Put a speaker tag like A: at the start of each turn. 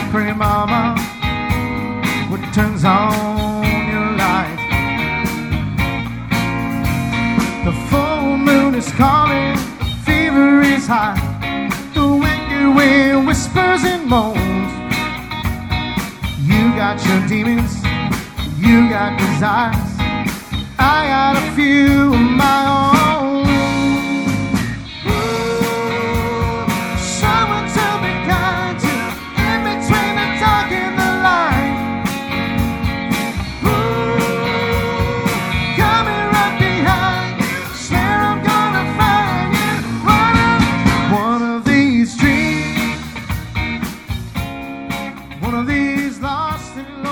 A: Pretty mama, what turns on your light? The full moon is calling, the fever is high, the wicked wind whispers and moans. You got your demons, you got desires, I got a few of my own. Someone to be kind to, in between the dark and the light. Coming right behind you, swear I'm gonna find you. One of these dreams, one of these lost and lost.